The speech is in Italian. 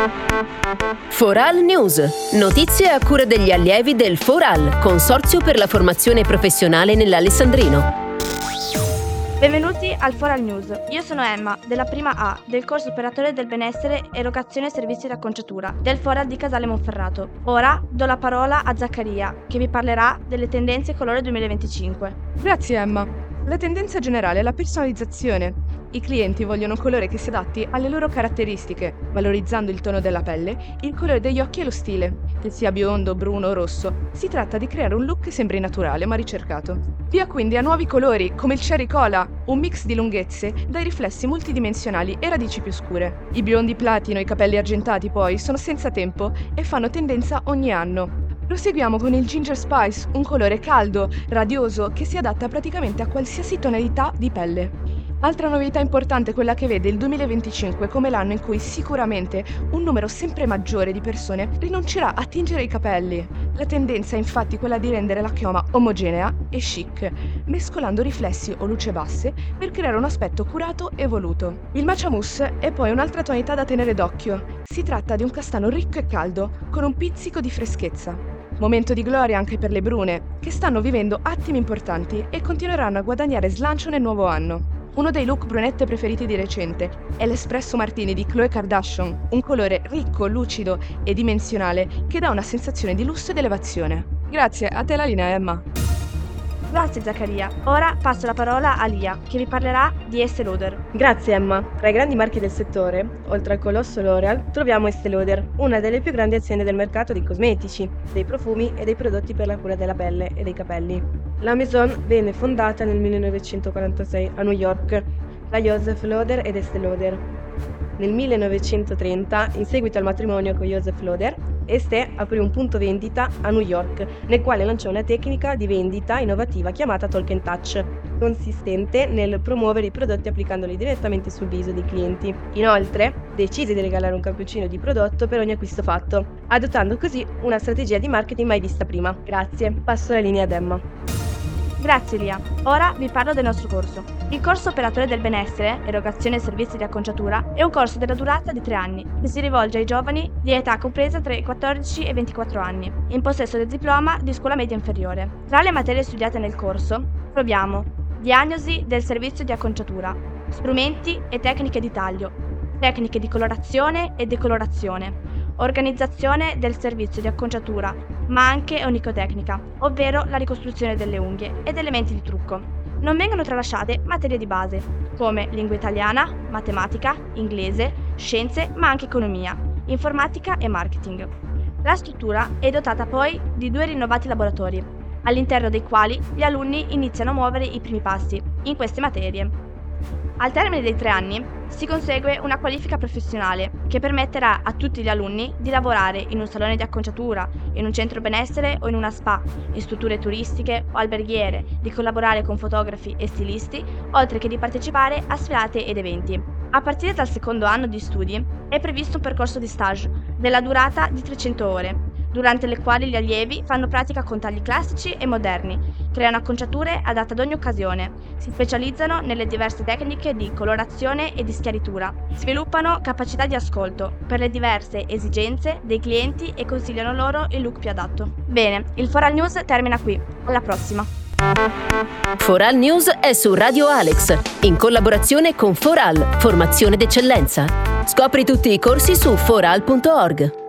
Foral News. Notizie a cura degli allievi del Foral, Consorzio per la formazione professionale nell'Alessandrino. Benvenuti al Foral News. Io sono Emma, della prima A, del corso Operatore del Benessere, Erogazione Servizi di Acconciatura, del Foral di Casale Monferrato. Ora do la parola a Zaccaria, che vi parlerà delle tendenze colore 2025. Grazie Emma. La tendenza generale è la personalizzazione. I clienti vogliono un colore che si adatti alle loro caratteristiche, valorizzando il tono della pelle, il colore degli occhi e lo stile, che sia biondo, bruno o rosso. Si tratta di creare un look che sembri naturale ma ricercato. Via quindi a nuovi colori, come il cherry cola, un mix di lunghezze dai riflessi multidimensionali e radici più scure. I biondi platino e i capelli argentati poi sono senza tempo e fanno tendenza ogni anno. Proseguiamo con il Ginger Spice, un colore caldo, radioso, che si adatta praticamente a qualsiasi tonalità di pelle. Altra novità importante è quella che vede il 2025 come l'anno in cui sicuramente un numero sempre maggiore di persone rinuncerà a tingere i capelli. La tendenza è infatti quella di rendere la chioma omogenea e chic, mescolando riflessi o luce basse per creare un aspetto curato e voluto. Il matcha mousse è poi un'altra tonalità da tenere d'occhio. Si tratta di un castano ricco e caldo, con un pizzico di freschezza. Momento di gloria anche per le brune, che stanno vivendo attimi importanti e continueranno a guadagnare slancio nel nuovo anno. Uno dei look brunette preferiti di recente è l'Espresso Martini di Khloe Kardashian, un colore ricco, lucido e dimensionale che dà una sensazione di lusso ed elevazione. Grazie, a te la linea Emma. Grazie Zaccaria. Ora passo la parola a Lia, che vi parlerà di Estée Lauder. Grazie Emma. Tra i grandi marchi del settore, oltre al colosso L'Oreal, troviamo Estée Lauder, una delle più grandi aziende del mercato di cosmetici, dei profumi e dei prodotti per la cura della pelle e dei capelli. La Maison venne fondata nel 1946 a New York da Joseph Lauder ed Estée Lauder. Nel 1930, in seguito al matrimonio con Joseph Lauder, Estée aprì un punto vendita a New York, nel quale lanciò una tecnica di vendita innovativa chiamata Talk and Touch, consistente nel promuovere i prodotti applicandoli direttamente sul viso dei clienti. Inoltre, decise di regalare un camioncino di prodotto per ogni acquisto fatto, adottando così una strategia di marketing mai vista prima. Grazie, passo la linea ad Emma. Grazie Lia. Ora vi parlo del nostro corso. Il corso Operatore del Benessere, Erogazione Servizi di Acconciatura, è un corso della durata di 3 anni, che si rivolge ai giovani di età compresa tra i 14 e i 24 anni, in possesso del diploma di scuola media inferiore. Tra le materie studiate nel corso troviamo diagnosi del servizio di acconciatura, strumenti e tecniche di taglio, tecniche di colorazione e decolorazione, organizzazione del servizio di acconciatura, ma anche onicotecnica, ovvero la ricostruzione delle unghie ed elementi di trucco. Non vengono tralasciate materie di base, come lingua italiana, matematica, inglese, scienze, ma anche economia, informatica e marketing. La struttura è dotata poi di 2 rinnovati laboratori, all'interno dei quali gli alunni iniziano a muovere i primi passi in queste materie. Al termine dei 3 anni si consegue una qualifica professionale che permetterà a tutti gli alunni di lavorare in un salone di acconciatura, in un centro benessere o in una spa, in strutture turistiche o alberghiere, di collaborare con fotografi e stilisti, oltre che di partecipare a sfilate ed eventi. A partire dal secondo anno di studi è previsto un percorso di stage della durata di 300 ore, durante le quali gli allievi fanno pratica con tagli classici e moderni, creano acconciature adatte ad ogni occasione, si specializzano nelle diverse tecniche di colorazione e di schiaritura, sviluppano capacità di ascolto per le diverse esigenze dei clienti e consigliano loro il look più adatto. Bene, il Foral News termina qui. Alla prossima! Foral News è su Radio Alex, in collaborazione con Foral, formazione d'eccellenza. Scopri tutti i corsi su foral.org.